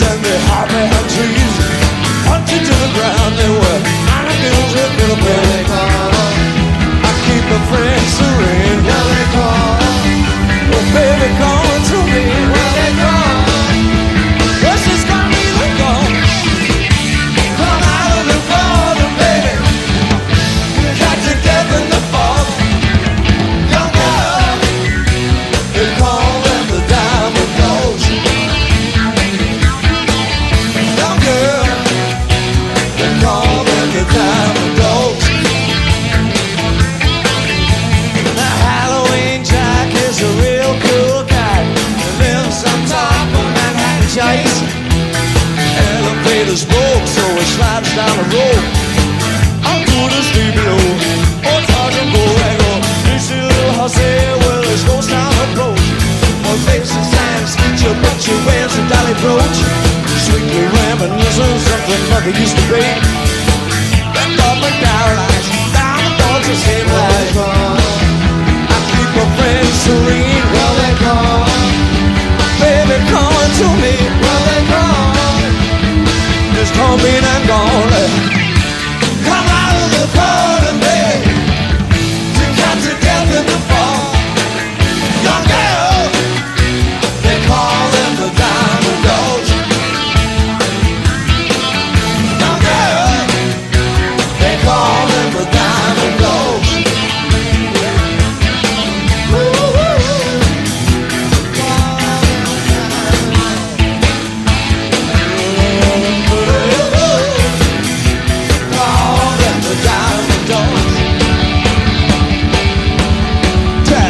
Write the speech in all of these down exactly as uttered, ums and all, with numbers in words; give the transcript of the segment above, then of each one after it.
and the hot trees, punching to the ground. They were animals that could have been. I keep my friends serene. Well, they call. Oh, baby, calling to me. Well, they call. Yes, it's gonna be the call. Come out of the water, baby. Catch your death in the fog. Young girl, they call them the diamond dogs. Young girl, they call them the diamond dogs. Now Halloween Jack is a real cool guy. He lives on top of Manhattan Chase. Elevator smoke, so he slides down the road onto the street below. Oh, Sergeant Borrego, you see a little house there, well, there's ghost down the road. One face and signs, you bet you wears a dolly brooch. Sweetly reminiscent, something mother used to be. That love me down, down the dogs the same life. I keep my friends serene. Well, they call. Baby, calling to me. Well, they call. Just call me and I'm gone. Come out of the corner, baby. To catch your death in the fall. Young girl, they call them the diamond dogs. Young girl, they call them the diamond dogs. Call them the diamond dogs. Jack.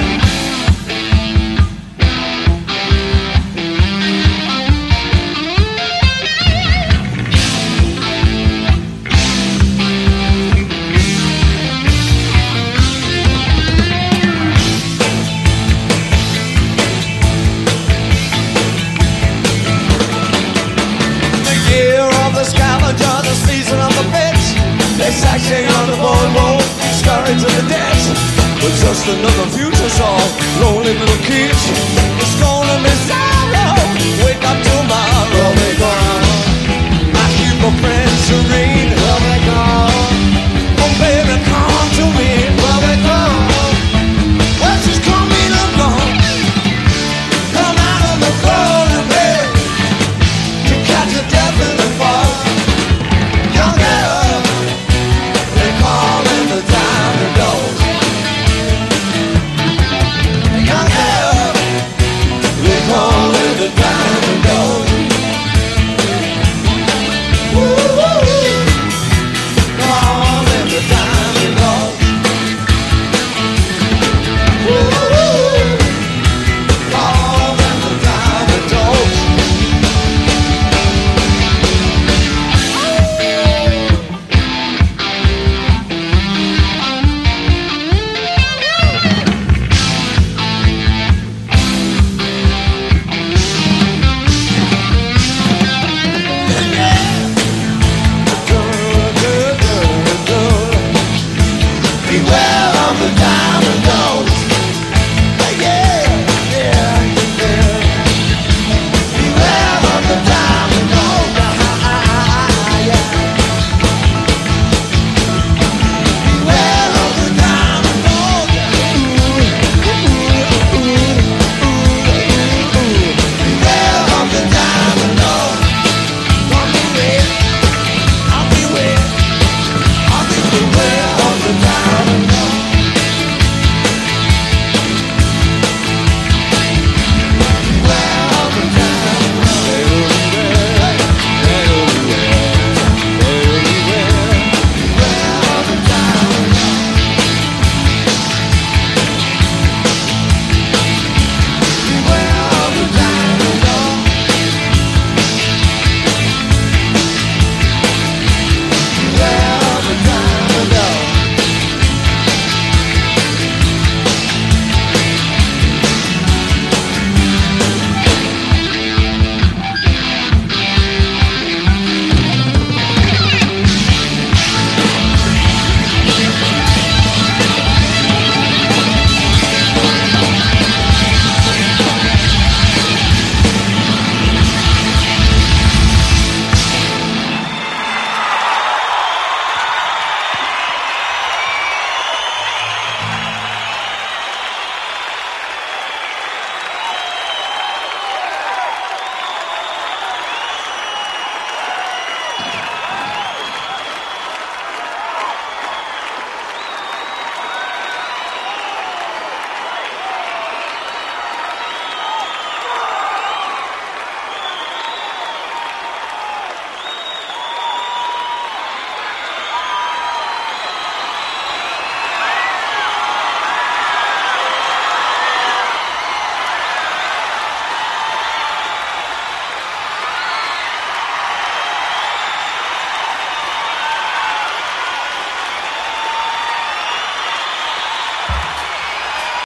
The year of the scavenger, the season of the bitch. They sashing on the boardwalk, scurry to the ditch. But just another future song, lonely little kids. It's gonna be sorrow. Wake up to